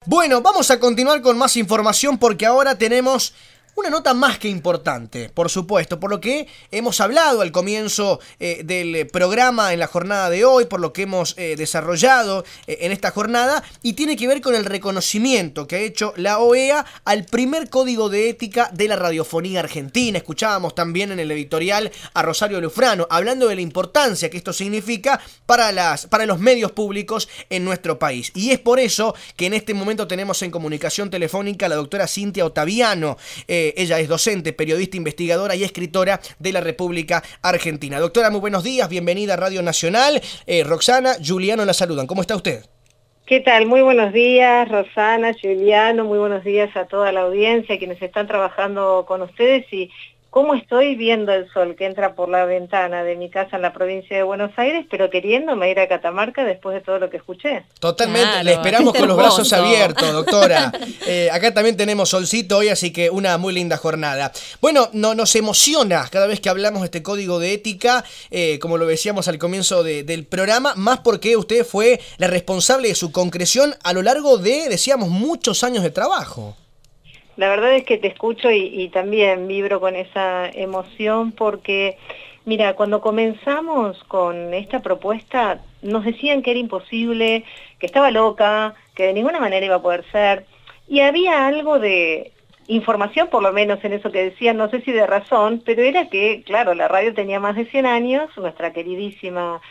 Bueno, vamos a continuar con más información porque ahora tenemos una nota más que importante, por supuesto, por lo que hemos hablado al comienzo del programa en la jornada de hoy, por lo que hemos desarrollado en esta jornada, y tiene que ver con el reconocimiento que ha hecho la OEA al primer código de ética de la radiofonía argentina. Escuchábamos también en el editorial a Rosario Lufrano hablando de la importancia que esto significa para los medios públicos en nuestro país. Y es por eso que en este momento tenemos en comunicación telefónica a la doctora Cintia Ottaviano. Ella es docente, periodista, investigadora y escritora de la República Argentina. Doctora, muy buenos días, bienvenida a Radio Nacional. Roxana, Juliano la saludan. ¿Cómo está usted? ¿Qué tal? Muy buenos días, Rosana, Juliano, muy buenos días a toda la audiencia, quienes están trabajando con ustedes, y cómo estoy viendo el sol que entra por la ventana de mi casa en la provincia de Buenos Aires, pero queriéndome ir a Catamarca después de todo lo que escuché. Totalmente, claro, le esperamos con los brazos hermoso. abiertos, doctora. Acá también tenemos solcito hoy, así que una muy linda jornada. Bueno, nos emociona cada vez que hablamos de este código de ética, como lo decíamos al comienzo del programa, más porque usted fue la responsable de su concreción a lo largo de, decíamos, muchos años de trabajo. La verdad es que te escucho y también vibro con esa emoción porque, mira, cuando comenzamos con esta propuesta nos decían que era imposible, que estaba loca, que de ninguna manera iba a poder ser, y había algo de información, por lo menos en eso que decían, no sé si de razón, pero era que, claro, la radio tenía más de 100 años, nuestra queridísima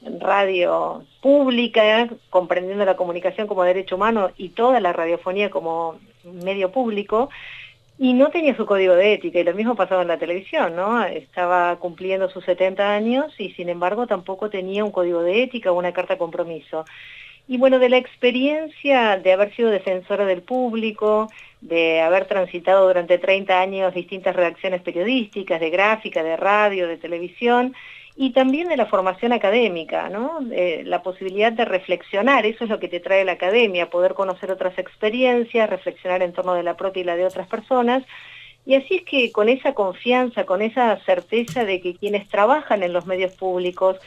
radio pública, comprendiendo la comunicación como derecho humano y toda la radiofonía como medio público, y no tenía su código de ética, y lo mismo pasaba en la televisión, ¿no? Estaba cumpliendo sus 70 años y sin embargo tampoco tenía un código de ética o una carta de compromiso. Y bueno, de la experiencia de haber sido defensora del público, de haber transitado durante 30 años distintas redacciones periodísticas, de gráfica, de radio, de televisión, y también de la formación académica, ¿no? La posibilidad de reflexionar, eso es lo que te trae la academia, poder conocer otras experiencias, reflexionar en torno de la propia y la de otras personas. Y así es que con esa confianza, con esa certeza de que quienes trabajan en los medios públicos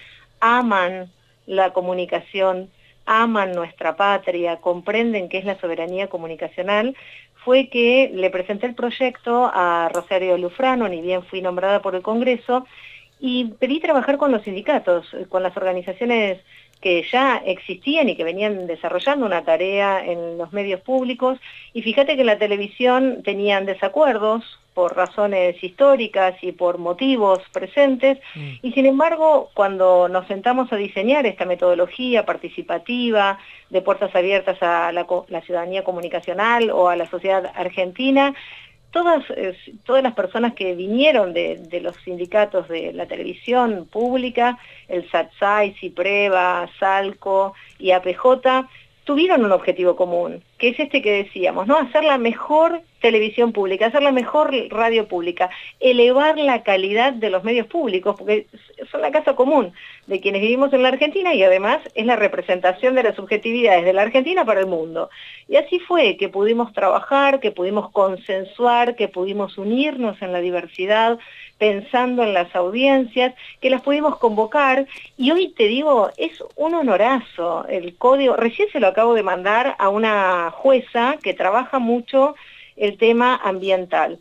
aman la comunicación, aman nuestra patria, comprenden qué es la soberanía comunicacional, fue que le presenté el proyecto a Rosario Lufrano, ni bien fui nombrada por el Congreso, y pedí trabajar con los sindicatos, con las organizaciones que ya existían y que venían desarrollando una tarea en los medios públicos, y fíjate que en la televisión tenían desacuerdos por razones históricas y por motivos presentes, y sin embargo, cuando nos sentamos a diseñar esta metodología participativa, de puertas abiertas a la ciudadanía comunicacional o a la sociedad argentina, todas las personas que vinieron de los sindicatos de la televisión pública, el SATSAI, CIPREVA, SALCO y APJ, tuvieron un objetivo común, que es este que decíamos, ¿no? Hacer la mejor televisión pública, hacer la mejor radio pública, elevar la calidad de los medios públicos, porque son la casa común de quienes vivimos en la Argentina y además es la representación de las subjetividades de la Argentina para el mundo. Y así fue que pudimos trabajar, que pudimos consensuar, que pudimos unirnos en la diversidad, pensando en las audiencias, que las pudimos convocar, y hoy te digo, es un honorazo el código. Recién se lo acabo de mandar a una jueza que trabaja mucho el tema ambiental,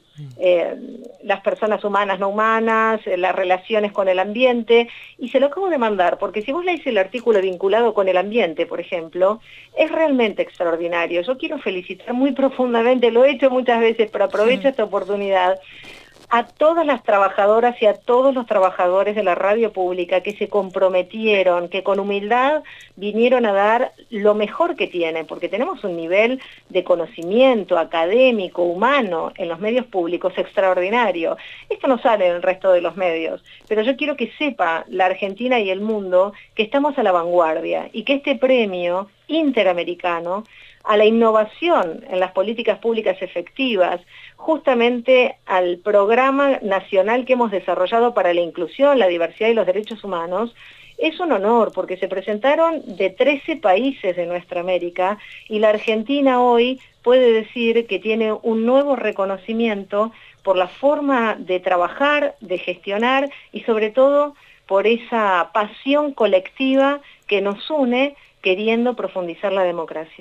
las personas humanas, no humanas, las relaciones con el ambiente, y se lo acabo de mandar, porque si vos lees el artículo vinculado con el ambiente, por ejemplo, es realmente extraordinario. Yo quiero felicitar muy profundamente, lo he hecho muchas veces, pero aprovecho esta oportunidad, a todas las trabajadoras y a todos los trabajadores de la radio pública que se comprometieron, que con humildad vinieron a dar lo mejor que tienen, porque tenemos un nivel de conocimiento académico, humano, en los medios públicos extraordinario. Esto no sale en el resto de los medios, pero yo quiero que sepa la Argentina y el mundo que estamos a la vanguardia y que este premio interamericano a la innovación en las políticas públicas efectivas, justamente al programa nacional que hemos desarrollado para la inclusión, la diversidad y los derechos humanos, es un honor porque se presentaron de 13 países de nuestra América y la Argentina hoy puede decir que tiene un nuevo reconocimiento por la forma de trabajar, de gestionar y sobre todo por esa pasión colectiva que nos une queriendo profundizar la democracia.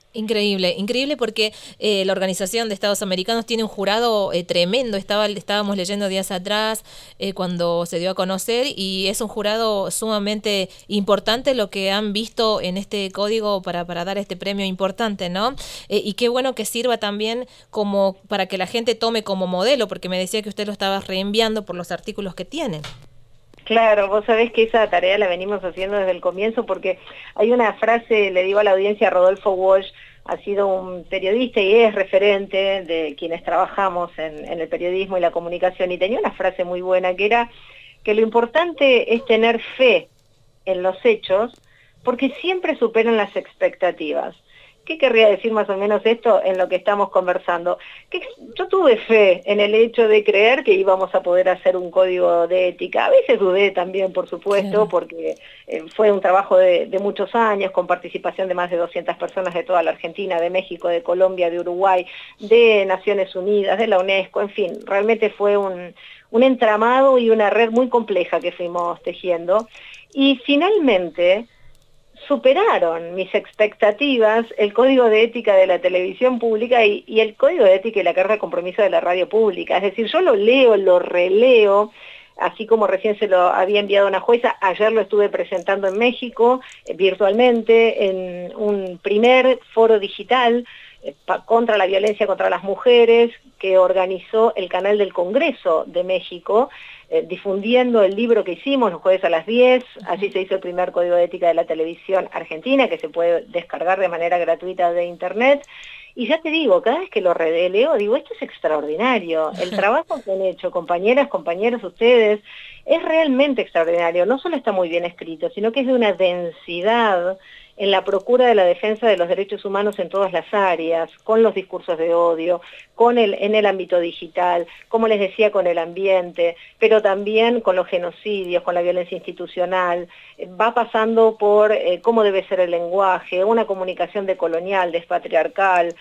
Increíble, increíble porque la Organización de Estados Americanos tiene un jurado tremendo. Estábamos leyendo días atrás cuando se dio a conocer, y es un jurado sumamente importante lo que han visto en este código para dar este premio importante, ¿no? Y qué bueno que sirva también como para que la gente tome como modelo, porque me decía que usted lo estaba reenviando por los artículos que tiene. Claro, vos sabés que esa tarea la venimos haciendo desde el comienzo porque hay una frase, le digo a la audiencia, Rodolfo Walsh ha sido un periodista y es referente de quienes trabajamos en el periodismo y la comunicación, y tenía una frase muy buena que era que lo importante es tener fe en los hechos porque siempre superan las expectativas. ¿Qué querría decir más o menos esto en lo que estamos conversando? Que yo tuve fe en el hecho de creer que íbamos a poder hacer un código de ética. A veces dudé también, por supuesto, claro, porque fue un trabajo de muchos años, con participación de más de 200 personas de toda la Argentina, de México, de Colombia, de Uruguay, de Naciones Unidas, de la UNESCO, en fin, realmente fue un entramado y una red muy compleja que fuimos tejiendo. Y finalmente superaron mis expectativas el Código de Ética de la televisión pública y el Código de Ética y la Carta de Compromiso de la radio pública. Es decir, yo lo leo, lo releo, así como recién se lo había enviado a una jueza. Ayer lo estuve presentando en México, virtualmente, en un primer foro digital contra la violencia contra las mujeres que organizó el canal del Congreso de México, difundiendo el libro que hicimos los jueves a las 10, así se hizo el primer Código de Ética de la televisión argentina, que se puede descargar de manera gratuita de internet. Y ya te digo, cada vez que lo releo, digo, esto es extraordinario. El trabajo que han hecho compañeras, compañeros, ustedes, es realmente extraordinario. No solo está muy bien escrito, sino que es de una densidad en la procura de la defensa de los derechos humanos en todas las áreas, con los discursos de odio, en el ámbito digital, como les decía, con el ambiente, pero también con los genocidios, con la violencia institucional. Va pasando por cómo debe ser el lenguaje, una comunicación decolonial, despatriarcal,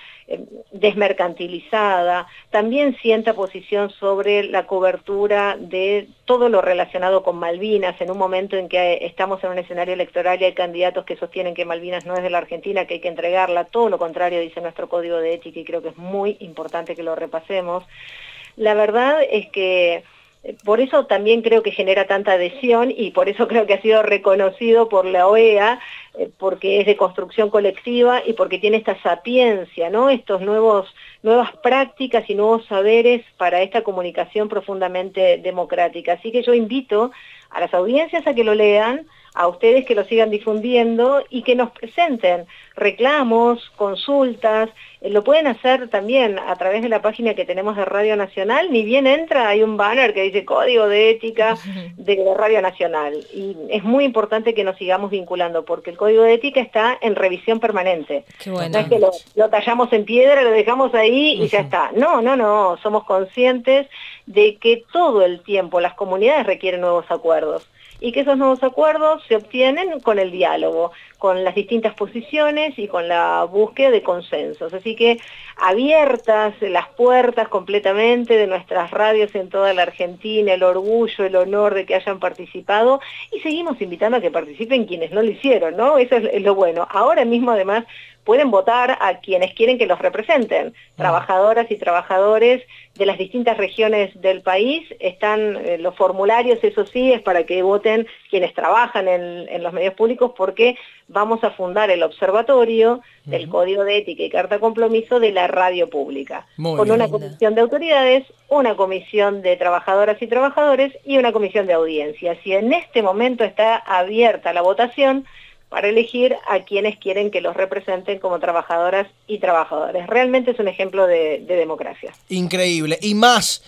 desmercantilizada. También sienta posición sobre la cobertura de todo lo relacionado con Malvinas, en un momento en que estamos en un escenario electoral y hay candidatos que sostienen que Malvinas no es de la Argentina, que hay que entregarla. Todo lo contrario dice nuestro Código de Ética, y creo que es muy importante que lo repasemos. La verdad es que por eso también creo que genera tanta adhesión, y por eso creo que ha sido reconocido por la OEA, porque es de construcción colectiva y porque tiene esta sapiencia, ¿no? Estos nuevas prácticas y nuevos saberes para esta comunicación profundamente democrática. Así que yo invito a las audiencias a que lo lean, a ustedes que lo sigan difundiendo y que nos presenten reclamos, consultas. Lo pueden hacer también a través de la página que tenemos de Radio Nacional. Ni bien entra, hay un banner que dice Código de Ética de Radio Nacional. Y es muy importante que nos sigamos vinculando, porque el Código de Ética está en revisión permanente. Qué bueno. No es que lo tallamos en piedra, lo dejamos ahí y ya está. No. Somos conscientes de que todo el tiempo las comunidades requieren nuevos acuerdos, y que esos nuevos acuerdos se obtienen con el diálogo, con las distintas posiciones y con la búsqueda de consensos. Así que abiertas las puertas completamente de nuestras radios en toda la Argentina, el orgullo, el honor de que hayan participado, y seguimos invitando a que participen quienes no lo hicieron, ¿no? Eso es lo bueno. Ahora mismo, además, pueden votar a quienes quieren que los representen. Trabajadoras y trabajadores de las distintas regiones del país, están los formularios, eso sí, es para que voten quienes trabajan en los medios públicos, porque vamos a fundar el observatorio del Código de Ética y Carta de Compromiso de la radio pública, con una comisión de autoridades, una comisión de trabajadoras y trabajadores y una comisión de audiencias. Y en este momento está abierta la votación para elegir a quienes quieren que los representen como trabajadoras y trabajadores. Realmente es un ejemplo de democracia. Increíble. Y más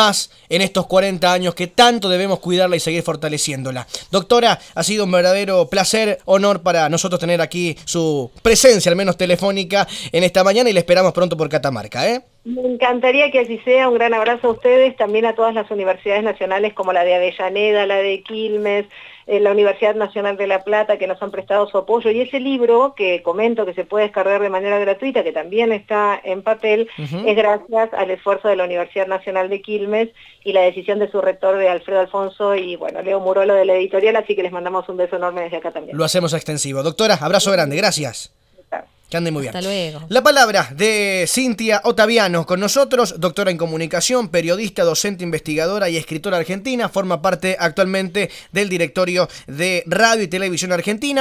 en estos 40 años que tanto debemos cuidarla y seguir fortaleciéndola. Doctora, ha sido un verdadero placer, honor para nosotros tener aquí su presencia, al menos telefónica, en esta mañana, y le esperamos pronto por Catamarca, ¿eh? Me encantaría que así sea. Un gran abrazo a ustedes, también a todas las universidades nacionales como la de Avellaneda, la de Quilmes, la Universidad Nacional de La Plata, que nos han prestado su apoyo. Y ese libro que comento que se puede descargar de manera gratuita, que también está en papel, es gracias al esfuerzo de la Universidad Nacional de Quilmes y la decisión de su rector, de Alfredo Alfonso, y bueno, Leo Murolo de la editorial, así que les mandamos un beso enorme desde acá también. Lo hacemos extensivo. Doctora, abrazo grande, gracias. Que ande muy bien. Hasta luego. La palabra de Cintia Ottaviano con nosotros, doctora en comunicación, periodista, docente, investigadora y escritora argentina. Forma parte actualmente del directorio de Radio y Televisión Argentina.